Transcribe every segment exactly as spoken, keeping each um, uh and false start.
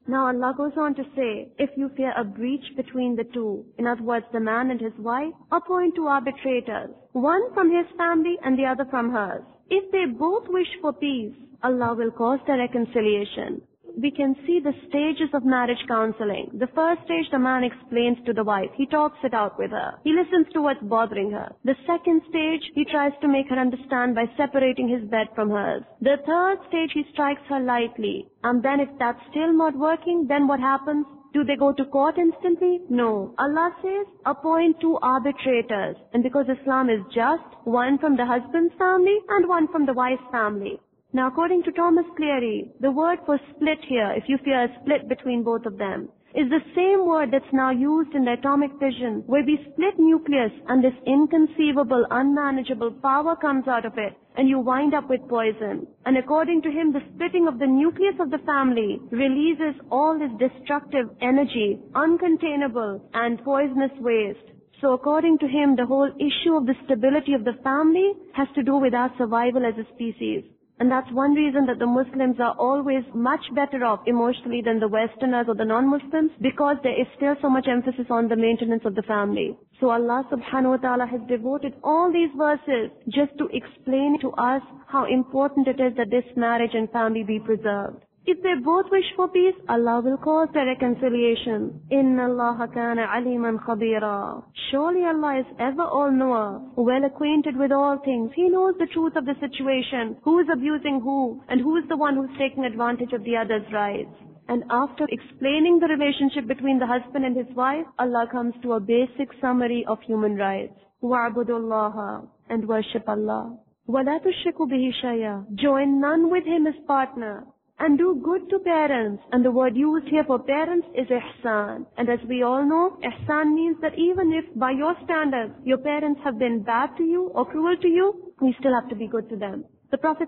Now Allah goes on to say, if you fear a breach between the two, in other words, the man and his wife, appoint two arbitrators, one from his family and the other from hers. If they both wish for peace, Allah will cause the reconciliation. We can see the stages of marriage counseling. The first stage, the man explains to the wife. He talks it out with her. He listens to what's bothering her. The second stage, he tries to make her understand by separating his bed from hers. The third stage, he strikes her lightly. And then if that's still not working, then what happens? Do they go to court instantly? No. Allah says, appoint two arbitrators. And because Islam is just, one from the husband's family and one from the wife's family. Now, according to Thomas Cleary, the word for split here, if you fear a split between both of them, is the same word that's now used in the atomic fission, where we split nucleus and this inconceivable, unmanageable power comes out of it, and you wind up with poison. And according to him, the splitting of the nucleus of the family releases all this destructive energy, uncontainable and poisonous waste. So according to him, the whole issue of the stability of the family has to do with our survival as a species. And that's one reason that the Muslims are always much better off emotionally than the Westerners or the non-Muslims, because there is still so much emphasis on the maintenance of the family. So Allah subhanahu wa ta'ala has devoted all these verses just to explain to us how important it is that this marriage and family be preserved. If they both wish for peace, Allah will cause the reconciliation. Inna Allaha kana aliman khabira. Surely Allah is ever all-knower, well acquainted with all things. He knows the truth of the situation, who is abusing who, and who is the one who is taking advantage of the other's rights. And after explaining the relationship between the husband and his wife, Allah comes to a basic summary of human rights. Wa'budu Allaha, and worship Allah. Wa la tushriku bihi shay'a. Join none with him as partner. And do good to parents. And the word used here for parents is ihsan. And as we all know, ihsan means that even if by your standards your parents have been bad to you or cruel to you, we still have to be good to them. The Prophet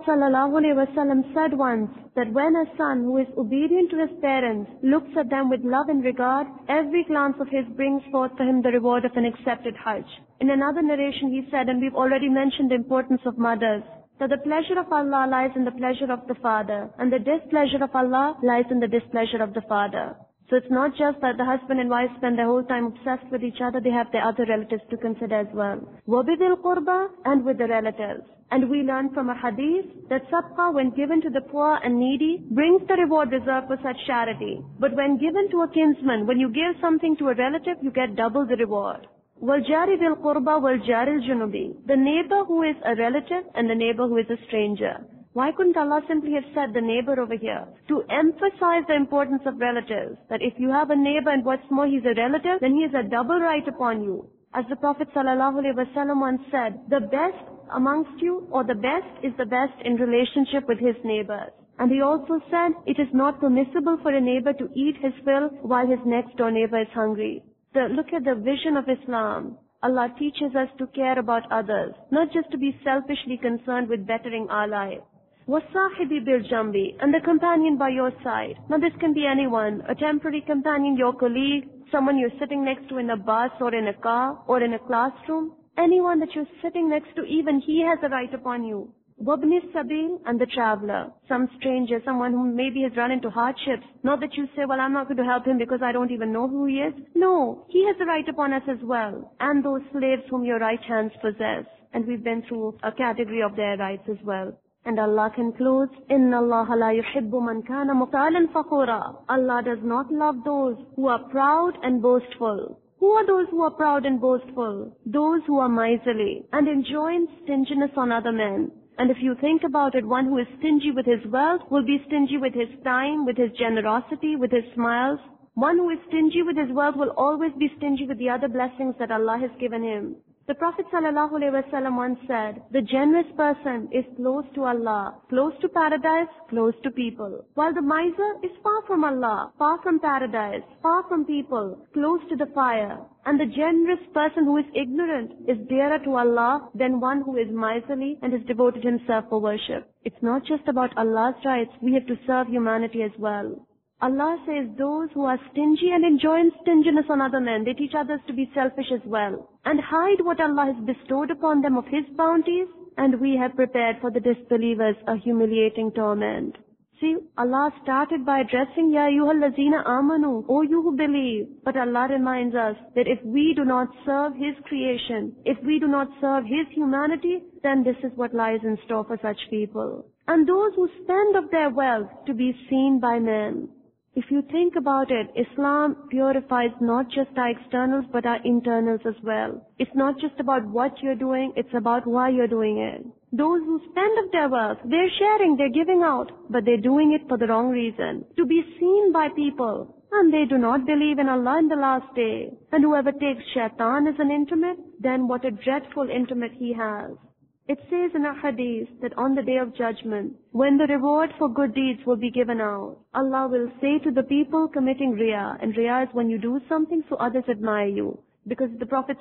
ﷺ said once that when a son who is obedient to his parents looks at them with love and regard, every glance of his brings forth for him the reward of an accepted Hajj. In another narration he said, and we've already mentioned the importance of mothers, that the pleasure of Allah lies in the pleasure of the father, and the displeasure of Allah lies in the displeasure of the father. So it's not just that the husband and wife spend their whole time obsessed with each other, they have their other relatives to consider as well. وَبِذِي الْقُرْبَى, and with the relatives. And we learn from a hadith that sadaqah, when given to the poor and needy, brings the reward reserved for such charity. But when given to a kinsman, when you give something to a relative, you get double the reward. وَالْجَارِ ذِي الْقُرْبَى وَالْجَارِ الْجُنُبِ. The neighbor who is a relative and the neighbor who is a stranger. Why couldn't Allah simply have said the neighbor over here? To emphasize the importance of relatives. That if you have a neighbor and what's more, he's a relative, then he has a double right upon you. As the Prophet ﷺ once said, the best amongst you, or the best is the best in relationship with his neighbors. And he also said, it is not permissible for a neighbor to eat his fill while his next door neighbor is hungry. The, look at the vision of Islam. Allah teaches us to care about others, not just to be selfishly concerned with bettering our life. وَالصَّاحِبِ بِالْجَنْبِ, and the companion by your side. Now this can be anyone, a temporary companion, your colleague, someone you're sitting next to in a bus or in a car or in a classroom. Anyone that you're sitting next to, even he has a right upon you. وَابْنِ السَّبِيلِ, and the traveler, some stranger, someone who maybe has run into hardships. Not that you say, well, I'm not going to help him because I don't even know who he is. No, he has a right upon us as well. And those slaves whom your right hands possess. And we've been through a category of their rights as well. And Allah concludes, إِنَّ اللَّهَ لَا يُحِبُّ مَنْ كَانَ مُخْتَالًا فَخُورًا. Allah does not love those who are proud and boastful. Who are those who are proud and boastful? Those who are miserly and enjoin stinginess on other men. And if you think about it, one who is stingy with his wealth will be stingy with his time, with his generosity, with his smiles. One who is stingy with his wealth will always be stingy with the other blessings that Allah has given him. The Prophet ﷺ once said, the generous person is close to Allah, close to paradise, close to people. While the miser is far from Allah, far from paradise, far from people, close to the fire. And the generous person who is ignorant is dearer to Allah than one who is miserly and has devoted himself for worship. It's not just about Allah's rights, we have to serve humanity as well. Allah says those who are stingy and enjoin stinginess on other men, they teach others to be selfish as well, and hide what Allah has bestowed upon them of His bounties, and we have prepared for the disbelievers a humiliating torment. See, Allah started by addressing Ya ayyuhal lazina amanu, O you who believe. But Allah reminds us that if we do not serve His creation, if we do not serve His humanity, then this is what lies in store for such people. And those who spend of their wealth to be seen by men. If you think about it, Islam purifies not just our externals but our internals as well. It's not just about what you're doing, it's about why you're doing it. Those who spend of their wealth, they're sharing, they're giving out, but they're doing it for the wrong reason. To be seen by people. And they do not believe in Allah in the last day. And whoever takes shaitan as an intimate, then what a dreadful intimate he has. It says in a hadith that on the day of judgment, when the reward for good deeds will be given out, Allah will say to the people committing riya, and riya is when you do something so others admire you. Because the Prophet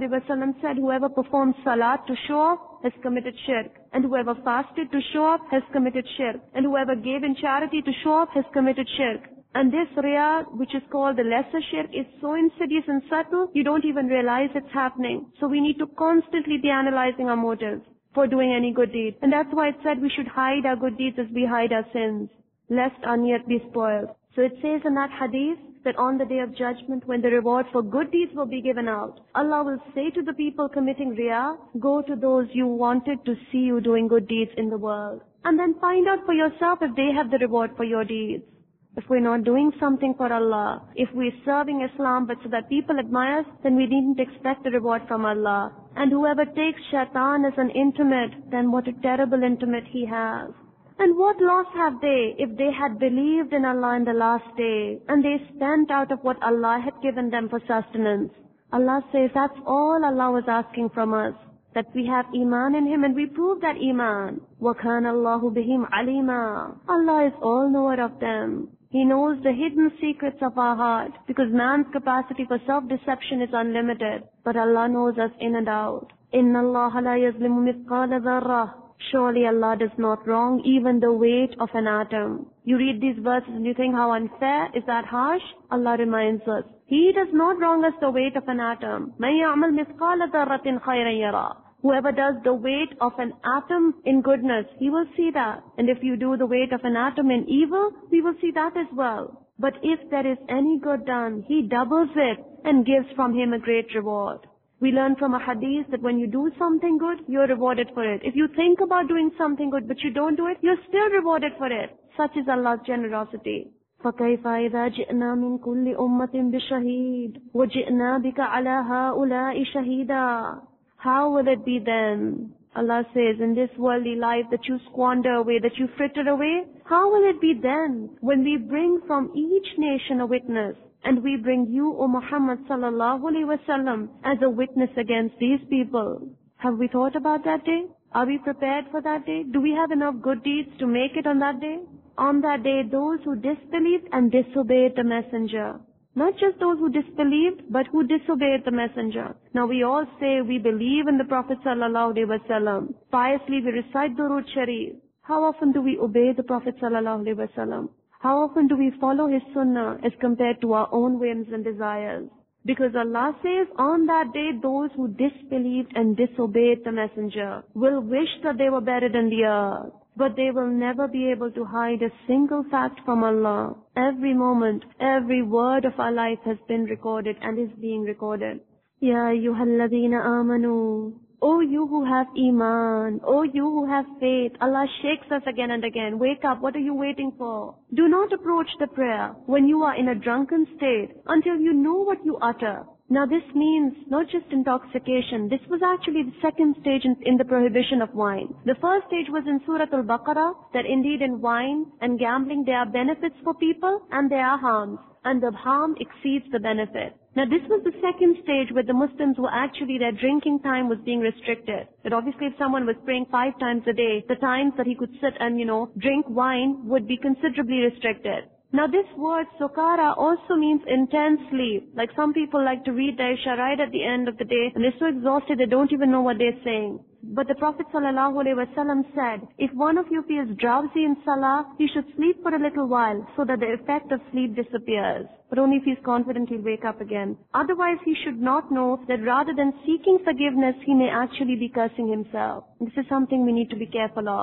ﷺ said, whoever performs salat to show off has committed shirk, and whoever fasted to show off has committed shirk, and whoever gave in charity to show off has committed shirk. And this riya, which is called the lesser shirk, is so insidious and subtle, you don't even realize it's happening. So we need to constantly be analyzing our motives for doing any good deed. And that's why it said we should hide our good deeds as we hide our sins, lest our niyat be spoiled. So it says in that hadith that on the day of judgment, when the reward for good deeds will be given out, Allah will say to the people committing riya, go to those you wanted to see you doing good deeds in the world. And then find out for yourself if they have the reward for your deeds. If we're not doing something for Allah, if we're serving Islam but so that people admire us, then we needn't expect a reward from Allah. And whoever takes shaitan as an intimate, then what a terrible intimate he has. And what loss have they if they had believed in Allah in the last day and they spent out of what Allah had given them for sustenance? Allah says that's all Allah was asking from us, that we have iman in Him and we prove that iman. وَكَانَ اللَّهُ بِهِمْ عَلِيمًا. Allah is all knower of them. He knows the hidden secrets of our heart, because man's capacity for self-deception is unlimited. But Allah knows us in and out. إِنَّ اللَّهَ لَا يَظْلِمُ مِثْقَالَ ذَرَّةٍ. Surely Allah does not wrong even the weight of an atom. You read these verses and you think how unfair, is that harsh? Allah reminds us, He does not wrong us the weight of an atom. مَن يَعْمَلْ مِثْقَالَ ذَرَّةٍ خَيْرًا يَرَى. Whoever does the weight of an atom in goodness, he will see that. And if you do the weight of an atom in evil, we will see that as well. But if there is any good done, He doubles it and gives from Him a great reward. We learn from a hadith that when you do something good, you're rewarded for it. If you think about doing something good but you don't do it, you're still rewarded for it. Such is Allah's generosity. فَكَيْفَ إِذَا جِئْنَا مِنْ كُلِّ أُمَّةٍ بِشَهِيدٍ وَجِئْنَا بِكَ عَلَى هَؤُلَاءِ شَهِيدًا. How will it be then? Allah says, in this worldly life that you squander away, that you fritter away, how will it be then when we bring from each nation a witness, and we bring you, O Muhammad sallallahu alaihi wasallam, as a witness against these people? Have we thought about that day? Are we prepared for that day? Do we have enough good deeds to make it on that day? On that day, those who disbelieved and disobeyed the messenger. Not just those who disbelieved, but who disobeyed the messenger. Now we all say we believe in the Prophet sallallahu alaihi wasallam. Piously we recite Durood Sharif. How often do we obey the Prophet sallallahu alaihi wasallam? How often do we follow his sunnah as compared to our own whims and desires? Because Allah says on that day those who disbelieved and disobeyed the messenger will wish that they were buried in the earth. But they will never be able to hide a single fact from Allah. Every moment, every word of our life has been recorded and is being recorded. Ya ayyuhalladhina amanu. O you who have iman, O you who have faith. Allah shakes us again and again. Wake up, what are you waiting for? Do not approach the prayer when you are in a drunken state until you know what you utter. Now this means not just intoxication. This was actually the second stage in, in the prohibition of wine. The first stage was in Surah Al-Baqarah, that indeed in wine and gambling there are benefits for people and there are harms. And the harm exceeds the benefit. Now this was the second stage where the Muslims were actually, their drinking time was being restricted. That obviously if someone was praying five times a day, the times that he could sit and, you know, drink wine would be considerably restricted. Now this word sukara also means intense sleep. Like some people like to read their Isha right at the end of the day and they're so exhausted they don't even know what they're saying. But the Prophet sallallahu alaihi wasallam said, if one of you feels drowsy in salah, he should sleep for a little while so that the effect of sleep disappears. But only if he's confident he'll wake up again. Otherwise he should not know that rather than seeking forgiveness, he may actually be cursing himself. This is something we need to be careful of.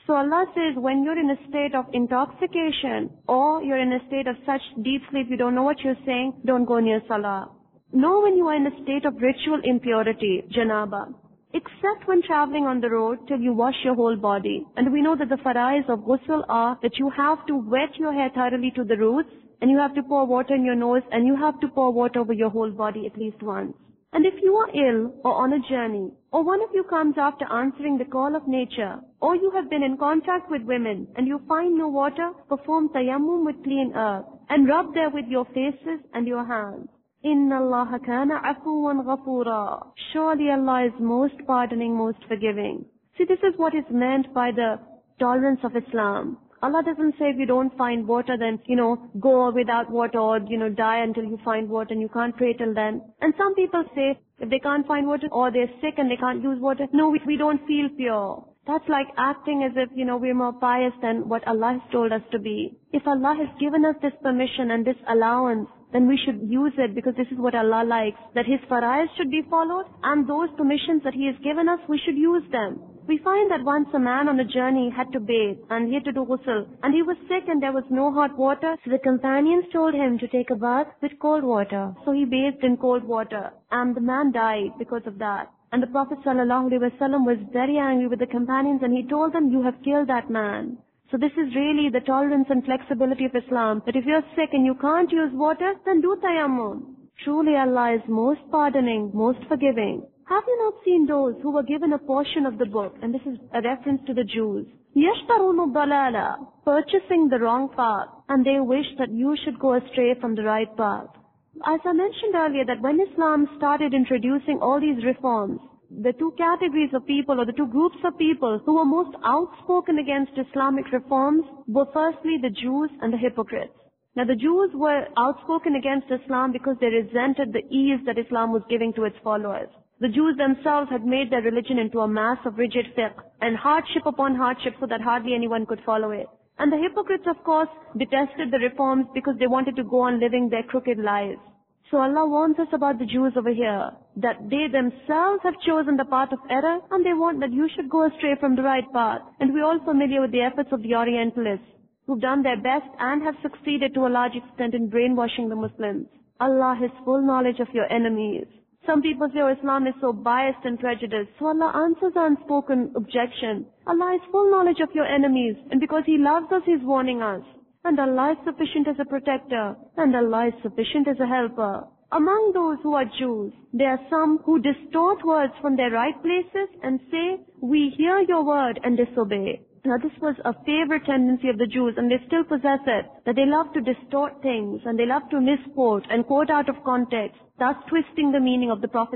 So Allah says when you're in a state of intoxication or you're in a state of such deep sleep you don't know what you're saying, don't go near salah. Nor when you are in a state of ritual impurity, janaba. Except when traveling on the road till you wash your whole body. And we know that the farais of ghusl are that you have to wet your hair thoroughly to the roots, and you have to pour water in your nose, and you have to pour water over your whole body at least once. And if you are ill or on a journey, or one of you comes after answering the call of nature, or you have been in contact with women and you find no water, perform tayammum with clean earth and rub there with your faces and your hands. Inna Allah kana afuwan ghafura. Surely Allah is most pardoning, most forgiving. See, this is what is meant by the tolerance of Islam. Allah doesn't say if you don't find water then, you know, go without water or, you know, die until you find water and you can't pray till then. And some people say if they can't find water or they're sick and they can't use water, no, we, we don't feel pure. That's like acting as if, you know, we're more pious than what Allah has told us to be. If Allah has given us this permission and this allowance, then we should use it because this is what Allah likes, that His farais should be followed and those permissions that He has given us, we should use them. We find that once a man on a journey had to bathe and he had to do ghusl and he was sick and there was no hot water, so the companions told him to take a bath with cold water. So he bathed in cold water and the man died because of that. And the Prophet ﷺ was very angry with the companions and he told them, you have killed that man. So this is really the tolerance and flexibility of Islam, that if you're sick and you can't use water, then do tayammum. Truly Allah is most pardoning, most forgiving. Have you not seen those who were given a portion of the book, and this is a reference to the Jews, يَشْتَرُونُ الضَّلَالَ, purchasing the wrong path, and they wish that you should go astray from the right path. As I mentioned earlier, that when Islam started introducing all these reforms, the two categories of people or the two groups of people who were most outspoken against Islamic reforms were firstly the Jews and the hypocrites. Now the Jews were outspoken against Islam because they resented the ease that Islam was giving to its followers. The Jews themselves had made their religion into a mass of rigid fiqh and hardship upon hardship so that hardly anyone could follow it. And the hypocrites, of course, detested the reforms because they wanted to go on living their crooked lives. So Allah warns us about the Jews over here, that they themselves have chosen the path of error and they want that you should go astray from the right path. And we're all familiar with the efforts of the Orientalists who've done their best and have succeeded to a large extent in brainwashing the Muslims. Allah has full knowledge of your enemies. Some people say, oh, Islam is so biased and prejudiced. So Allah answers the unspoken objection. Allah has full knowledge of your enemies, and because He loves us, He's warning us. And Allah is sufficient as a protector, and Allah is sufficient as a helper. Among those who are Jews, there are some who distort words from their right places and say, we hear your word and disobey. Now this was a favorite tendency of the Jews, and they still possess it, that they love to distort things and they love to misquote and quote out of context, thus twisting the meaning of the Prophet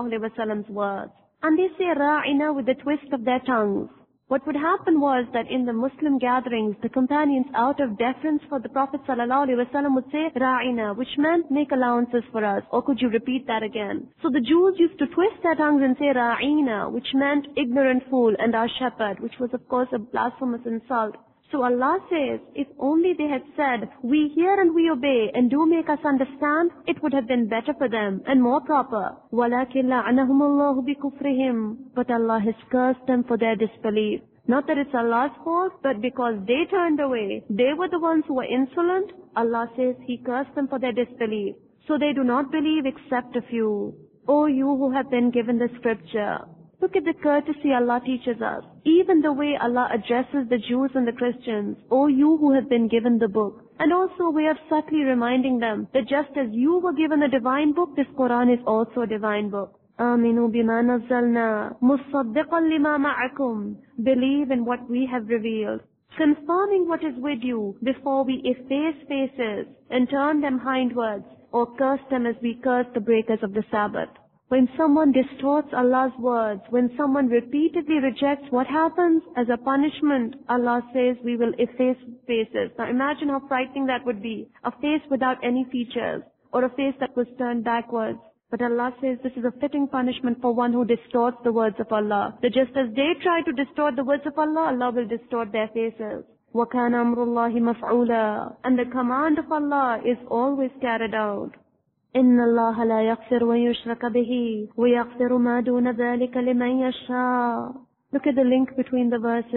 ﷺ's words. And they say ra'ina with the twist of their tongues. What would happen was that in the Muslim gatherings, the companions, out of deference for the Prophet ﷺ, would say ra'ina, which meant make allowances for us, or could you repeat that again? So the Jews used to twist their tongues and say ra'ina, which meant ignorant fool and our shepherd, which was of course a blasphemous insult. So Allah says, if only they had said, we hear and we obey and do make us understand, it would have been better for them and more proper. وَلَكِنْ لَعَنَهُمُ اللَّهُ بِكُفْرِهِمْ, but Allah has cursed them for their disbelief. Not that it's Allah's fault, but because they turned away, they were the ones who were insolent, Allah says He cursed them for their disbelief. So they do not believe except a few. O you who have been given the scripture, look at the courtesy Allah teaches us. Even the way Allah addresses the Jews and the Christians, O you who have been given the book. And also a way of subtly reminding them that just as you were given a divine book, this Quran is also a divine book. Aminu bima nazzalna, musaddiqan lima ma'akum. Believe in what we have revealed, confirming what is with you before we efface faces and turn them hindwards or curse them as we curse the breakers of the Sabbath. When someone distorts Allah's words, when someone repeatedly rejects, what happens? As a punishment, Allah says we will efface faces. Now imagine how frightening that would be. A face without any features, or a face that was turned backwards. But Allah says this is a fitting punishment for one who distorts the words of Allah. That just as they try to distort the words of Allah, Allah will distort their faces. وَكَانَ أَمْرُ اللَّهِ مَفْعُولًا. And the command of Allah is always carried out. إِنَّ اللَّهَ لَا يَغْفِرُ وَيُشْرَكَ بِهِ وَيَغْفِرُ مَا دُونَ ذَلِكَ لِمَنْ يَشَاءُ. Look at the link between the verses.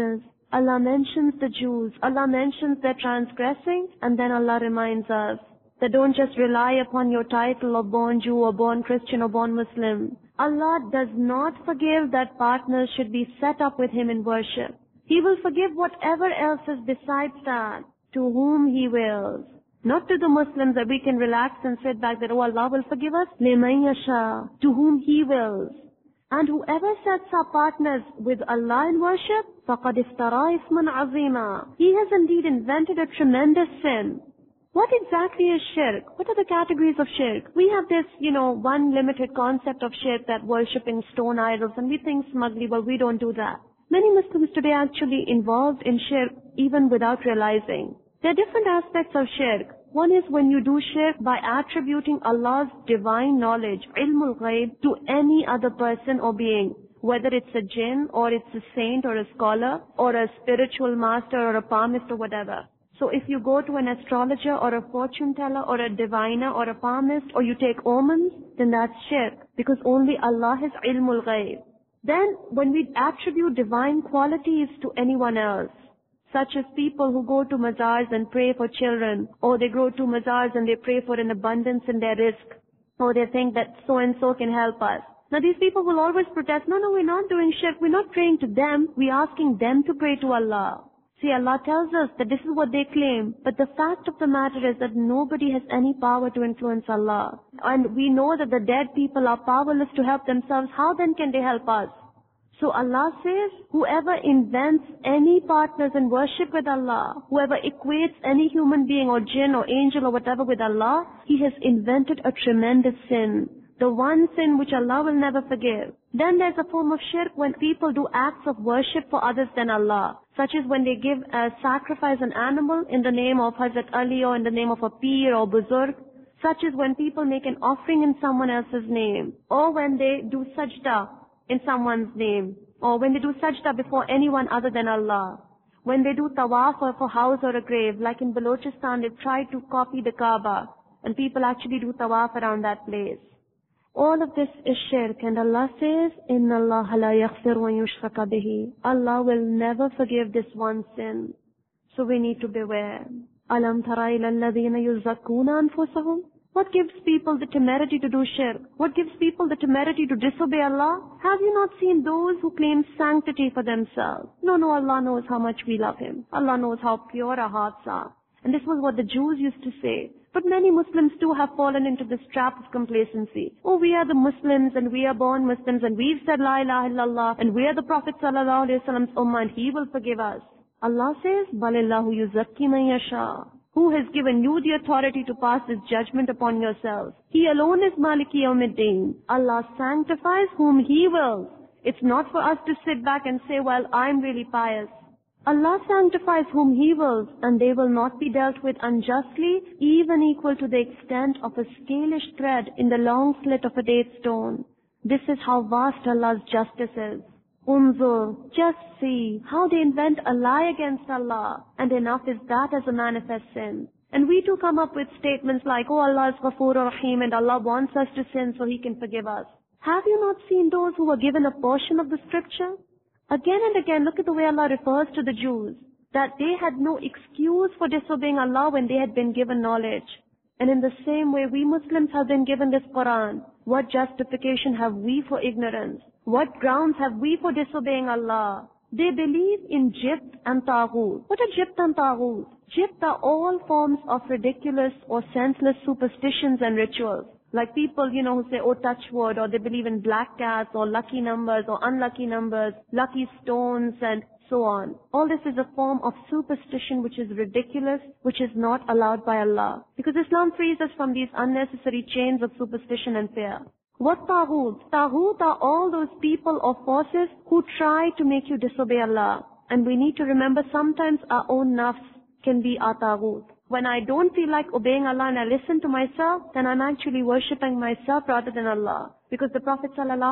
Allah mentions the Jews, Allah mentions their transgressing, and then Allah reminds us that don't just rely upon your title of born Jew or born Christian or born Muslim. Allah does not forgive that partners should be set up with Him in worship. He will forgive whatever else is besides that, to whom He wills. Not to the Muslims that we can relax and sit back that, oh, Allah will forgive us. لِمَن يَشَاءُ, to whom He wills. And whoever sets up partners with Allah in worship, فَقَدْ افْتَرَى إِثْمًا عَظِيمًا, he has indeed invented a tremendous sin. What exactly is shirk? What are the categories of shirk? We have this, you know, one limited concept of shirk, that worshipping stone idols, and we think smugly, well, we don't do that. Many Muslims today are actually involved in shirk even without realizing. There are different aspects of shirk. One is when you do shirk by attributing Allah's divine knowledge, ilmul ghaib, to any other person or being, whether it's a jinn or it's a saint or a scholar or a spiritual master or a palmist or whatever. So if you go to an astrologer or a fortune teller or a diviner or a palmist, or you take omens, then that's shirk, because only Allah has ilmul ghaib. Then when we attribute divine qualities to anyone else, such as people who go to mazars and pray for children, or they go to mazars and they pray for an abundance in their risk, or they think that so-and-so can help us. Now these people will always protest, no, no, we're not doing shirk, we're not praying to them, we're asking them to pray to Allah. See, Allah tells us that this is what they claim, but the fact of the matter is that nobody has any power to influence Allah. And we know that the dead people are powerless to help themselves. How then can they help us? So Allah says, whoever invents any partners in worship with Allah, whoever equates any human being or jinn or angel or whatever with Allah, he has invented a tremendous sin. The one sin which Allah will never forgive. Then there's a form of shirk when people do acts of worship for others than Allah, such as when they give a sacrifice an animal in the name of Hazrat Ali or in the name of a Peer or Buzurg, such as when people make an offering in someone else's name, or when they do sajda in someone's name, or when they do sajda before anyone other than Allah, when they do tawaf for a house or a grave, like in Balochistan they've tried to copy the Kaaba, and people actually do tawaf around that place. All of this is shirk, and Allah says, إِنَّ اللَّهَ لَا يَغْفِرُ وَأَن يُشْرَكَ بِهِ. Allah will never forgive this one sin. So we need to beware. أَلَمْ تَرَ إِلَى الَّذِينَ يُزَّكُّونَ أَنفُسَهُم. What gives people the temerity to do shirk? What gives people the temerity to disobey Allah? Have you not seen those who claim sanctity for themselves? No, no, Allah knows how much we love Him. Allah knows how pure our hearts are. And this was what the Jews used to say. But many Muslims too have fallen into this trap of complacency. Oh, we are the Muslims and we are born Muslims and we've said La ilaha illallah and we are the Prophet sallallahu alaihi wasallam's ummah and He will forgive us. Allah says, Balillahu yuzakki man yasha. Who has given you the authority to pass this judgment upon yourselves? He alone is Maliki Yawmiddin. Allah sanctifies whom He wills. It's not for us to sit back and say, well, I'm really pious. Allah sanctifies whom He wills, and they will not be dealt with unjustly, even equal to the extent of a scalish thread in the long slit of a date stone. This is how vast Allah's justice is. Unzur, just see how they invent a lie against Allah, and enough is that as a manifest sin. And we too come up with statements like, oh, Allah is Ghafoor Rahim and Allah wants us to sin so He can forgive us. Have you not seen those who were given a portion of the scripture? Again and again, look at the way Allah refers to the Jews, that they had no excuse for disobeying Allah when they had been given knowledge. And in the same way, we Muslims have been given this Quran. What justification have we for ignorance? What grounds have we for disobeying Allah? They believe in Jibt and Taghut. What are Jibt and Taghut? Jibt are all forms of ridiculous or senseless superstitions and rituals. Like people, you know, who say, oh, touch wood, or they believe in black cats, or lucky numbers, or unlucky numbers, lucky stones, and so on. All this is a form of superstition which is ridiculous, which is not allowed by Allah. Because Islam frees us from these unnecessary chains of superstition and fear. What Taghut? Taghut are all those people or forces who try to make you disobey Allah. And we need to remember sometimes our own nafs can be our Taghut. When I don't feel like obeying Allah and I listen to myself, then I'm actually worshipping myself rather than Allah. Because the Prophet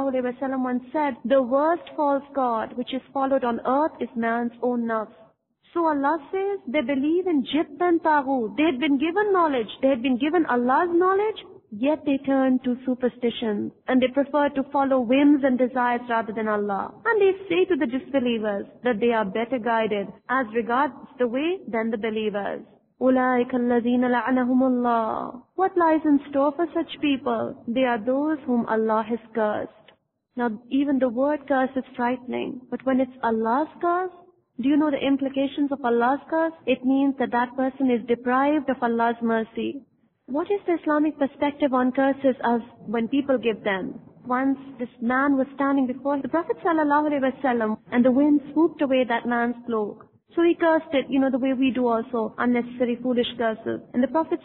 ﷺ once said, the worst false god which is followed on earth is man's own nafs. So Allah says they believe in Jibt and Taghut. They had been given knowledge. They had been given Allah's knowledge, Yet they turn to superstitions, and they prefer to follow whims and desires rather than Allah. And they say to the disbelievers that they are better guided as regards the way than the believers. أُولَٰئِكَ الَّذِينَ لَعَنَهُمُ اللَّهُ. What lies in store for such people? They are those whom Allah has cursed. Now, even the word curse is frightening, but when it's Allah's curse, do you know the implications of Allah's curse? It means that that person is deprived of Allah's mercy. What is the Islamic perspective on curses as when people give them? Once this man was standing before the Prophet ﷺ and the wind swooped away that man's cloak. So he cursed it, you know, the way we do also, unnecessary foolish curses. And the Prophet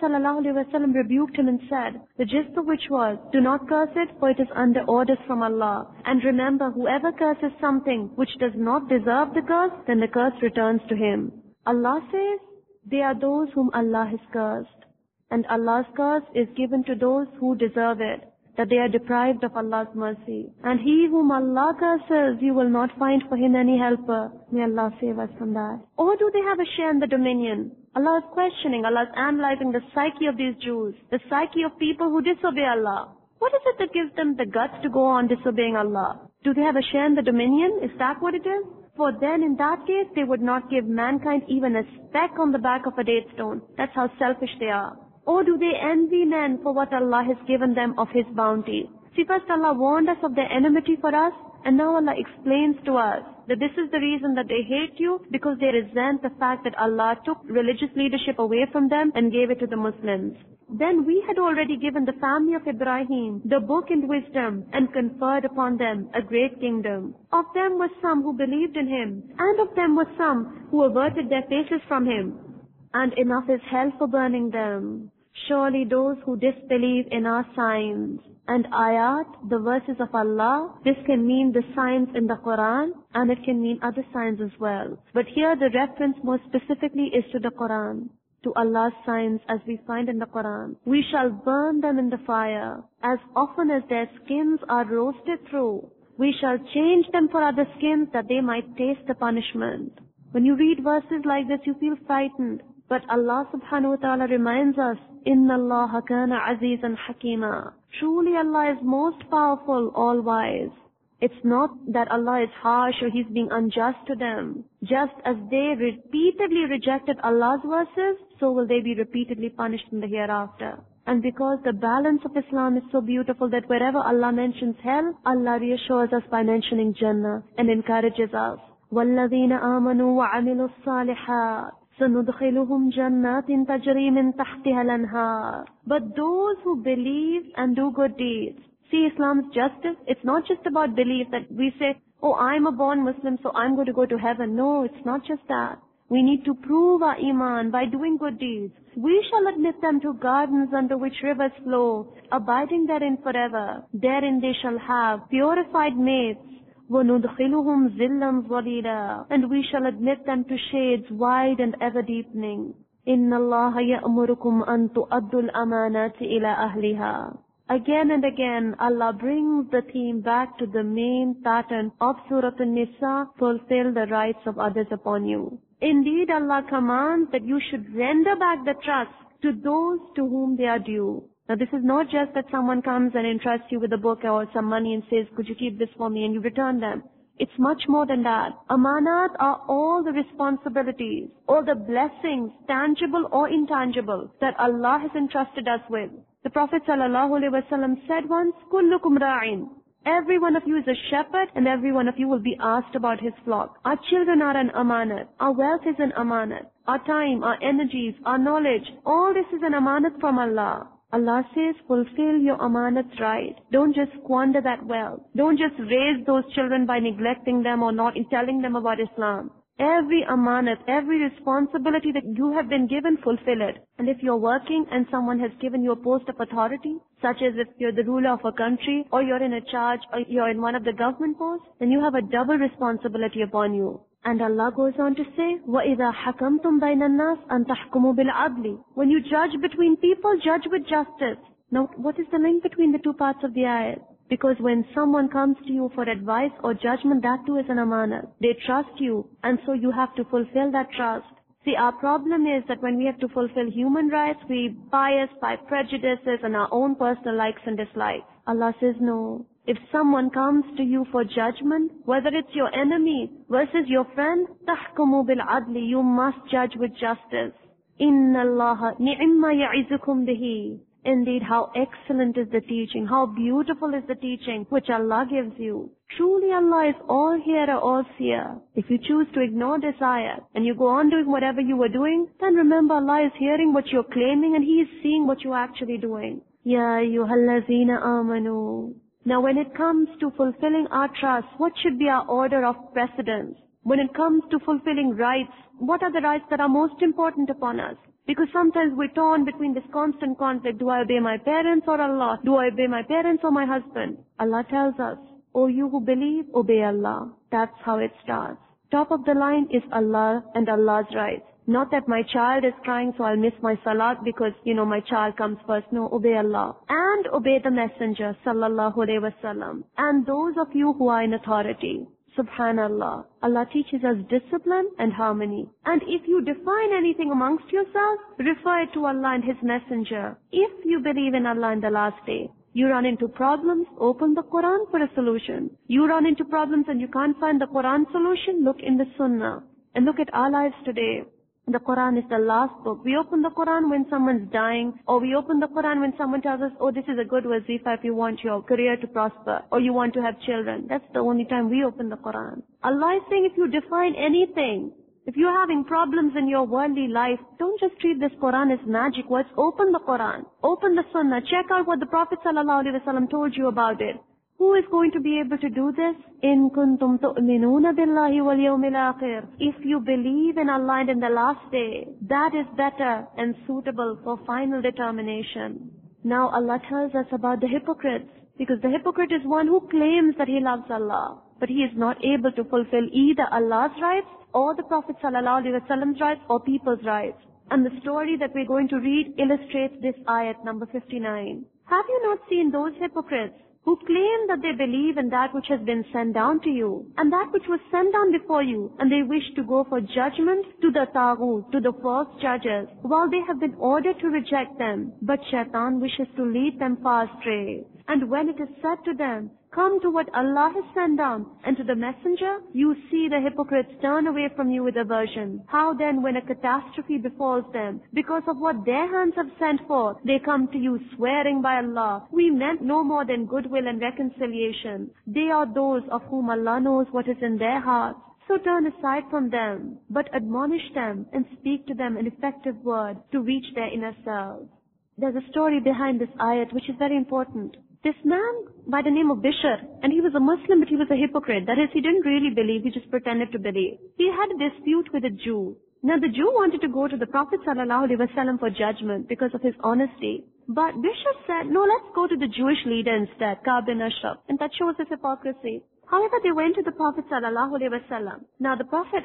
ﷺ rebuked him and said, the gist of which was, do not curse it, for it is under orders from Allah. And remember, whoever curses something which does not deserve the curse, then the curse returns to him. Allah says, they are those whom Allah has cursed. And Allah's curse is given to those who deserve it, that they are deprived of Allah's mercy. And he whom Allah curses, you will not find for him any helper. May Allah save us from that. Or do they have a share in the dominion? Allah is questioning, Allah is analyzing the psyche of these Jews, the psyche of people who disobey Allah. What is it that gives them the guts to go on disobeying Allah? Do they have a share in the dominion? Is that what it is? For then in that case, they would not give mankind even a speck on the back of a date stone. That's how selfish they are. Or do they envy men for what Allah has given them of His bounty? See, first Allah warned us of their enmity for us, and now Allah explains to us that this is the reason that they hate you, because they resent the fact that Allah took religious leadership away from them and gave it to the Muslims. Then we had already given the family of Ibrahim the book and wisdom and conferred upon them a great kingdom. Of them were some who believed in Him, and of them were some who averted their faces from Him. And enough is hell for burning them. Surely those who disbelieve in our signs and ayat, the verses of Allah, this can mean the signs in the Quran, and it can mean other signs as well. But here the reference more specifically is to the Quran, to Allah's signs as we find in the Quran. We shall burn them in the fire as often as their skins are roasted through. We shall change them for other skins that they might taste the punishment. When you read verses like this, you feel frightened. But Allah subhanahu wa ta'ala reminds us, Inna Allah kana azizan hakima. Truly Allah is most powerful, all-wise. It's not that Allah is harsh or He's being unjust to them. Just as they repeatedly rejected Allah's verses, so will they be repeatedly punished in the hereafter. And because the balance of Islam is so beautiful that wherever Allah mentions hell, Allah reassures us by mentioning Jannah and encourages us. وَالَّذِينَ آمَنُوا وَعَمِلُوا الصَّالِحَاتِ سَنُدْخِلُهُمْ جَنَّاتٍ تَجْرِي مِنْ تَحْتِهَا الْأَنْهَارُ. But those who believe and do good deeds. See, Islam's justice, it's not just about belief that we say, oh, I'm a born Muslim, so I'm going to go to heaven. No, it's not just that. We need to prove our iman by doing good deeds. We shall admit them to gardens under which rivers flow, abiding therein forever. Therein they shall have purified mates. وَنُدْخِلُهُمْ ظِلًّا ظَلِيلًا. And we shall admit them to shades wide and ever deepening. إِنَّ اللَّهَ يَأْمُرُكُمْ أَن تُؤَدُّوا الْأَمَانَاتِ إِلَى أَهْلِهَا. Again and again, Allah brings the theme back to the main pattern of Surah An-Nisa, fulfill the rights of others upon you. Indeed, Allah commands that you should render back the trust to those to whom they are due. Now, this is not just that someone comes and entrusts you with a book or some money and says, could you keep this for me, and you return them. It's much more than that. Amanat are all the responsibilities, all the blessings, tangible or intangible, that Allah has entrusted us with. The Prophet ﷺ said once, Kullukum ra'in. Every one of you is a shepherd, and every one of you will be asked about his flock. Our children are an amanat. Our wealth is an amanat. Our time, our energies, our knowledge, all this is an amanat from Allah. Allah says, fulfill your amanats right. Don't just squander that wealth. Don't just raise those children by neglecting them or not telling them about Islam. Every amanat, every responsibility that you have been given, fulfill it. And if you're working and someone has given you a post of authority, such as if you're the ruler of a country, or you're in a charge, or you're in one of the government posts, then you have a double responsibility upon you. And Allah goes on to say, وَإِذَا حَكَمْتُمْ بَيْنَ النَّاسِ أَن تَحْكُمُوا بِالْعَدْلِ. When you judge between people, judge with justice. Now, what is the link between the two parts of the ayat? Because when someone comes to you for advice or judgment, that too is an amanat. They trust you, and so you have to fulfill that trust. See, our problem is that when we have to fulfill human rights, we bias by prejudices and our own personal likes and dislikes. Allah says no. If someone comes to you for judgment, whether it's your enemy versus your friend, تَحْكُمُوا بِالْعَدْلِ, you must judge with justice. إِنَّ اللَّهَ نِعِمَّ يَعِزُكُمْ بِهِ. Indeed, how excellent is the teaching, how beautiful is the teaching which Allah gives you. Truly Allah is all hearer, all seer. If you choose to ignore this ayat and you go on doing whatever you were doing, then remember Allah is hearing what you're claiming and He is seeing what you're actually doing. Ya ayyuhallazina amanu. Now when it comes to fulfilling our trust, what should be our order of precedence? When it comes to fulfilling rights, what are the rights that are most important upon us? Because sometimes we're torn between this constant conflict. Do I obey my parents or Allah? Do I obey my parents or my husband? Allah tells us, O you who believe, obey Allah. That's how it starts. Top of the line is Allah and Allah's rights. Not that my child is crying so I'll miss my salat because, you know, my child comes first. No, obey Allah. And obey the Messenger, sallallahu alayhi wasallam. And those of you who are in authority. Subhanallah. Allah teaches us discipline and harmony. And if you define anything amongst yourselves, refer it to Allah and His Messenger. If you believe in Allah in the last day, you run into problems, open the Quran for a solution. You run into problems and you can't find the Quran solution, look in the Sunnah. And look at our lives today. The Quran is the last book. We open the Quran when someone's dying, or we open the Quran when someone tells us, oh, this is a good wazifa if you want your career to prosper, or you want to have children. That's the only time we open the Quran. Allah is saying if you define anything, if you're having problems in your worldly life, don't just treat this Quran as magic words. Open the Quran. Open the Sunnah. Check out what the Prophet ﷺ told you about it. Who is going to be able to do this? In kuntum tu'minuna billahi wal yawmil akhir. If you believe in Allah and in the last day, that is better and suitable for final determination. Now Allah tells us about the hypocrites, because the hypocrite is one who claims that he loves Allah, but he is not able to fulfill either Allah's rights or the Prophet ﷺ's rights or people's rights. And the story that we're going to read illustrates this ayat number fifty-nine. Have you not seen those hypocrites who claim that they believe in that which has been sent down to you, and that which was sent down before you, and they wish to go for judgment to the taghut, to the false judges, while they have been ordered to reject them, but shaitan wishes to lead them far astray. And when it is said to them, come to what Allah has sent down, and to the Messenger, you see the hypocrites turn away from you with aversion. How then, when a catastrophe befalls them, because of what their hands have sent forth, they come to you swearing by Allah, we meant no more than goodwill and reconciliation. They are those of whom Allah knows what is in their hearts. So turn aside from them, but admonish them and speak to them an effective word to reach their inner selves. There's a story behind this ayat which is very important. This man by the name of Bishr, and he was a Muslim but he was a hypocrite. That is, he didn't really believe, he just pretended to believe. He had a dispute with a Jew. Now the Jew wanted to go to the Prophet ﷺ for judgment because of his honesty. But Bishr said, no, let's go to the Jewish leader instead, Ka'b bin Ashraf. And that shows his hypocrisy. However, they went to the Prophet ﷺ. Now the Prophet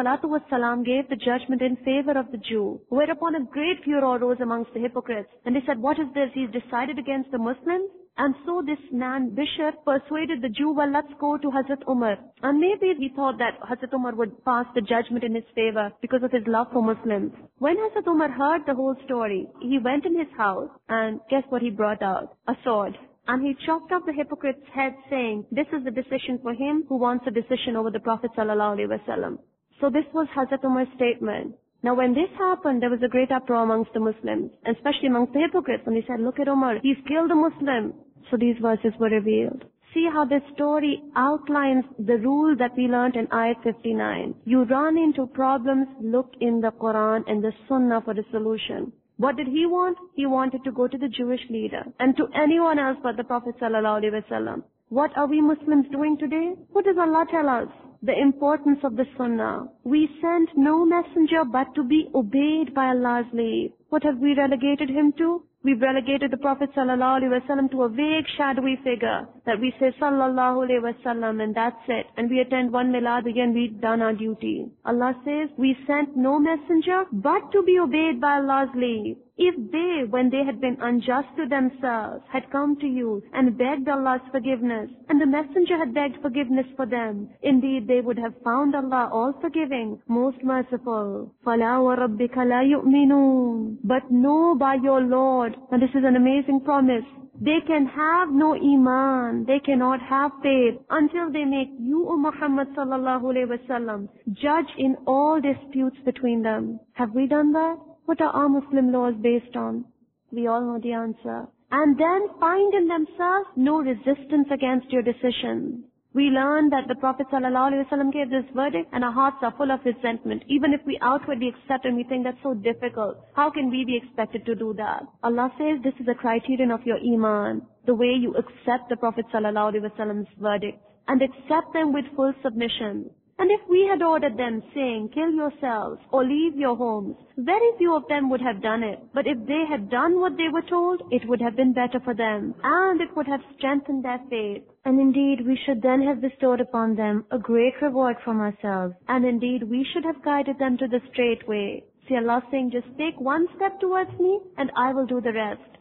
ﷺ gave the judgment in favor of the Jew, whereupon a great furor arose amongst the hypocrites. And they said, what is this? He's decided against the Muslims? And so this man, Bishr, persuaded the Jew, well, let's go to Hazrat Umar. And maybe he thought that Hazrat Umar would pass the judgment in his favor because of his love for Muslims. When Hazrat Umar heard the whole story, he went in his house and guess what he brought out? A sword. And he chopped off the hypocrite's head, saying, this is the decision for him who wants a decision over the Prophet ﷺ. So this was Hazrat Umar's statement. Now when this happened, there was a great uproar amongst the Muslims, and especially amongst the hypocrites, and they said, look at Umar, he's killed a Muslim. So these verses were revealed. See how this story outlines the rule that we learned in ayat fifty-nine. You run into problems, look in the Quran and the Sunnah for the solution. What did he want? He wanted to go to the Jewish leader and to anyone else but the Prophet ﷺ. What are we Muslims doing today? What does Allah tell us? The importance of the Sunnah. We sent no messenger but to be obeyed by Allah's leave. What have we relegated him to? We've relegated the Prophet ﷺ to a vague, shadowy figure that we say Sallallahu Alaihi Wasallam and that's it. And we attend one milad again, we've done our duty. Allah says, we sent no messenger but to be obeyed by Allah's leave. If they, when they had been unjust to themselves, had come to you and begged Allah's forgiveness, and the Messenger had begged forgiveness for them, indeed they would have found Allah all-forgiving, most merciful. فَلَا وَرَبِّكَ لَا يُؤْمِنُونَ. But know by your Lord, and this is an amazing promise, they can have no iman, they cannot have faith until they make you, O Muhammad sallallahu alayhi wa sallam, judge in all disputes between them. Have we done that? What are our Muslim laws based on? We all know the answer. And then find in themselves no resistance against your decision. We learn that the Prophet ﷺ gave this verdict and our hearts are full of resentment. Even if we outwardly accept and we think that's so difficult, how can we be expected to do that? Allah says this is a criterion of your iman, the way you accept the Prophet ﷺ's verdict and accept them with full submission. And if we had ordered them saying, kill yourselves or leave your homes, very few of them would have done it. But if they had done what they were told, it would have been better for them, and it would have strengthened their faith. And indeed, we should then have bestowed upon them a great reward from ourselves. And indeed, we should have guided them to the straight way. See Allah saying, just take one step towards me, and I will do the rest.